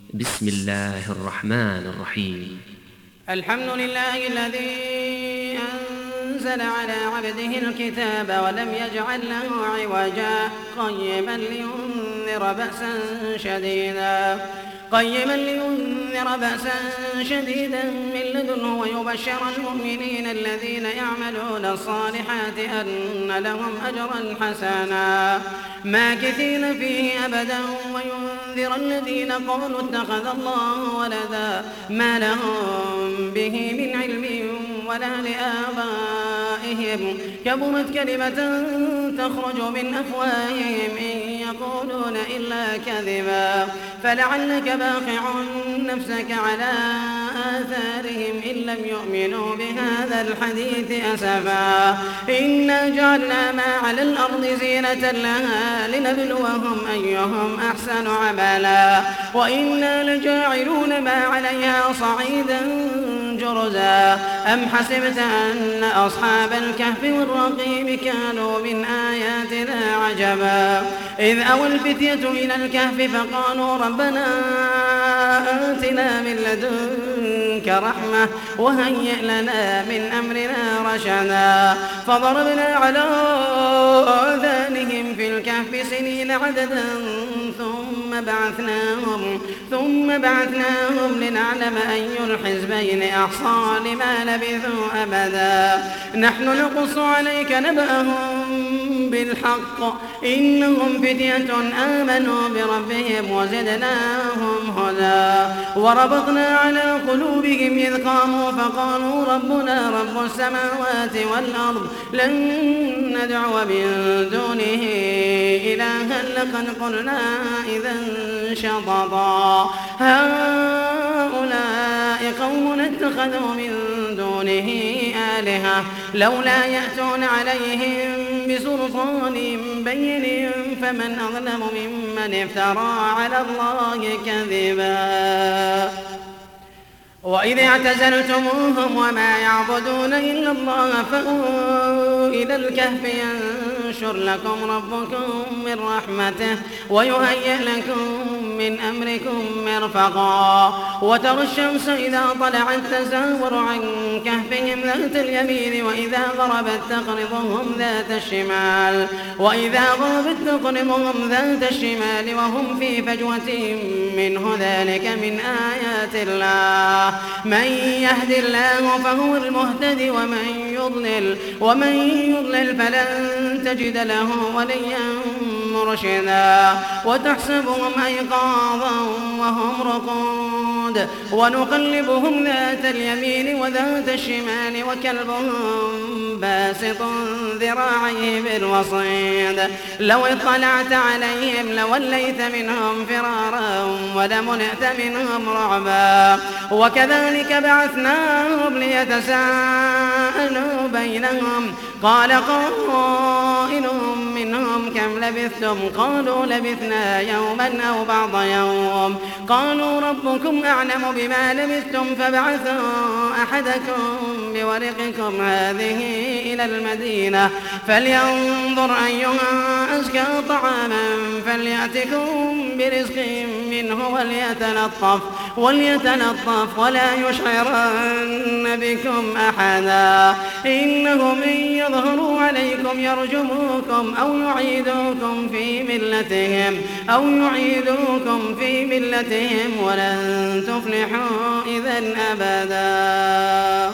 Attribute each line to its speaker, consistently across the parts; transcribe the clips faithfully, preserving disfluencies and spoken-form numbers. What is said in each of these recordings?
Speaker 1: بسم الله الرحمن الرحيم.
Speaker 2: الحمد لله الذي أنزل على عبده الكتاب ولم يجعل له عوجا قيما لينذر بأسا شديدا قيما لينذر بأسا شديدا من لدنه ويبشر المؤمنين الذين يعملون الصالحات أن لهم أجرا حسنا ماكثين فيه أبدا وينذر الذين قالوا اتخذ الله ولدا ما لهم به من علم ولا لآبائهم كبرت كلمة تخرج من أفواههم إن يقولون إلا كذبا فلعلك باخع نفسك على آثارهم إن لم يؤمنوا بهذا الحديث أسفا إنا جعلنا ما على الأرض زينة لها لنبلوهم أيهم أحسن عملا وإنا لجاعلون ما عليها صعيدا جرزا أم حسبت أن أصحاب الكهف والرقيم كانوا من آياتنا عجبا إذ أوى الفتية إلى الكهف فقالوا ربنا آتنا من لدنك رحمة وهيئ لنا من أمرنا رشدا فضربنا على آذانهم في الكهف سنين عددا ثم بعثناهم ثم بعثناهم لنعلم أي الحزبين أحصى لما لبثوا أبدا نحن نقص عليك نبأهم بالحق إنهم فتية آمنوا بربهم وزدناهم هدى وربطنا على قلوبهم إذ قاموا فقالوا ربنا رب السماوات والأرض لن ندعو من دونه إلها لقد قلنا إذا شططا هؤلاء قوم اتخذوا من دونه آلهة لولا يأتون عليهم بسلطان بين فمن أظلم ممن افترى على الله كذبا وإذ اعتزلتموهم وما يعبدون إلا الله فأووا إلى الكهف ينشر لكم ربكم من رحمته ويهيئ لكم من أمركم مرفقا وترى الشمس إذا طلعت تزاور عن كهفهم ذات اليمين وإذا غربت تقرضهم ذات الشمال وإذا غربت تقرضهم ذات الشمال وهم في فجوة منه ذلك من آيات الله من يهد الله فهو المهتد ومن يضلل ومن يضلل فلن تجد له وليا مرشدا وتحسبهم أيقاظا وهم رقود ونقلبهم ذات اليمين وذات الشمال وكلبهم باسط ذراعيه بالوصيد لو اطلعت عليهم لوليت منهم فرارا ولملئت منهم رعبا وكذلك بعثناهم ليتساءلوا بينهم قال قائل منهم كم لبثتم قالوا لبثنا يوما أو بعض يوم قالوا ربكم أعلم بما لبثتم فبعثوا أحدكم بورقكم هذه إلى المدينة فلينظر أيها أزكى طعاما فليأتكم برزق منه وليتلطف وليتلطف ولا يشعرن بكم أحدا إنهم إن يظهروا عليكم يرجموكم أو يعيدوكم في ملتهم أو يعيدوكم في ملتهم ولن تفلحوا إذا أبدا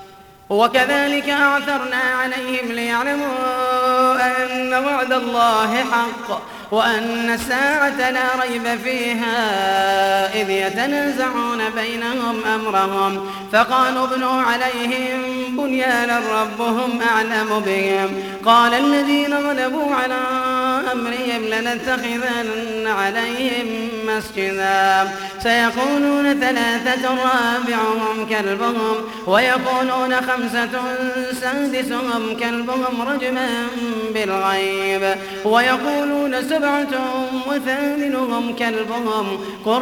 Speaker 2: وكذلك أعثرنا عليهم ليعلموا أن وعد الله حق وأن الساعة لا ريب فيها إذ يتنازعون بينهم أمرهم فقالوا ابنوا عليهم بنيانا ربهم أعلم بهم قال الذين غلبوا على أمرهم لنتخذن عليهم مسجدا سيقولون ثلاثة رابعهم كلبهم ويقولون خمسة سادسهم كلبهم رجما بالغيب ويقولون سبعة وثامنهم كلبهم قل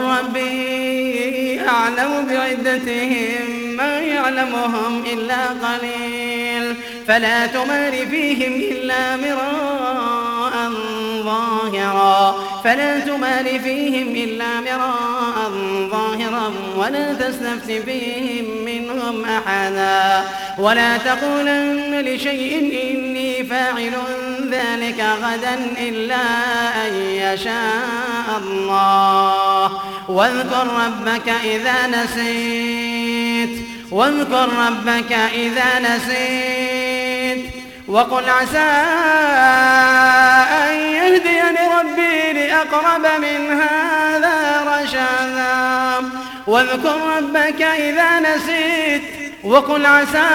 Speaker 2: ربي أعلم بعدتهم ما يعلمهم إلا قليل فلا تمار فيهم إلا مراء ظاهرا فلا تمال فيهم إلا مراء ظاهرا ولا تستفت فيهم منهم أحدا ولا تقولن لشيء إني فاعل ذلك غدا إلا أن يشاء الله واذكر ربك إذا نسيت واذكر ربك إذا نسيت وقل عسى أن يهديني ربي لأقرب من هذا رشدا واذكر ربك إذا نسيت وقل عسى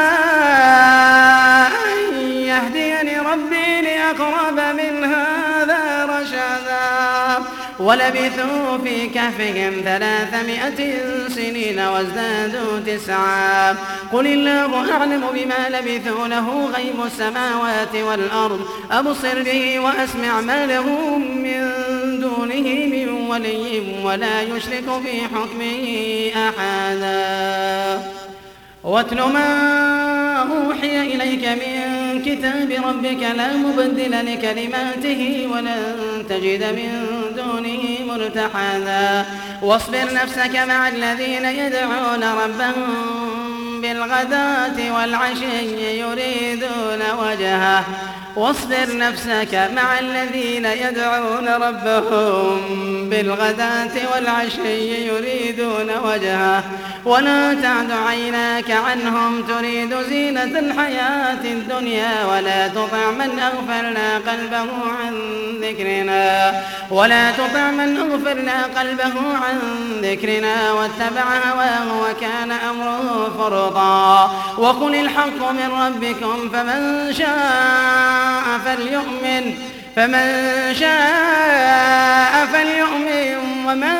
Speaker 2: أن يهديني ربي لأقرب من هذا رشدا ولبثوا في كهفهم ثلاثمائة سنين وازدادوا تسعا قل الله أعلم بما لبثوا له غيب السماوات والأرض أبصر به وأسمع ما لهم من دونه من ولي ولا يشرك في حكمه أحدا واتل ما أوحي إليك من كتاب ربك لا مبدل لكلماته ولن تجد من دونه ملتحدا واصبر نفسك مع الذين يدعون ربهم بالغداة والعشي يريدون وجهه واصبر نفسك مع الذين يدعون ربهم بالغداة والعشي يريدون وجهه ولا تعد عيناك عنهم تريد زينة الحياة الدنيا ولا تطع من أغفلنا قلبه عن ذكرنا ولا تطع من أغفلنا قلبه عن ذكرنا واتبع هواه وكان أمره فرطا وقل الحق من ربكم فمن شاء فليؤمن فمن شاء فليؤمن ومن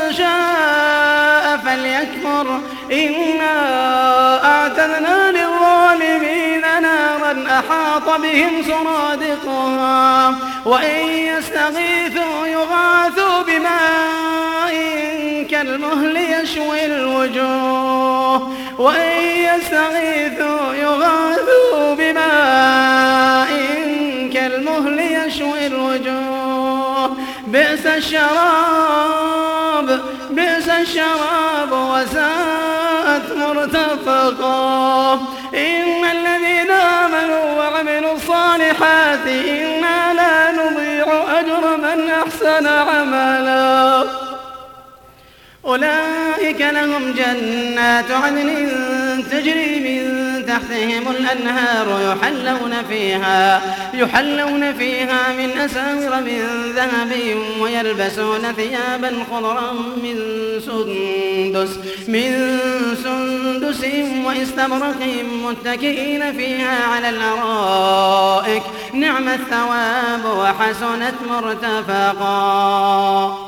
Speaker 2: شاء فليكفر إنا أعتدنا للظالمين نارا أحاط بهم سرادقها وإن يستغيثوا يغاثوا بماء كالمهل يشوي الوجوه وإن يستغيثوا يغاثوا بماء كالمهل يشوي الوجوه بئس الشراب بئس الشراب وساءت مرتفقا إن الذين آمنوا وعملوا الصالحات إنا لا نضيع أجر من أحسن عملا أولئك لهم جنات عدن تجري من تحتهم الأنهار يحلون فيها يحلون فيها من أساور من ذهب ويلبسون ثيابا خضرا من سندس من سندس واستبرق متكئين فيها على الأرائك نعم الثواب وحسنت مرتفقا.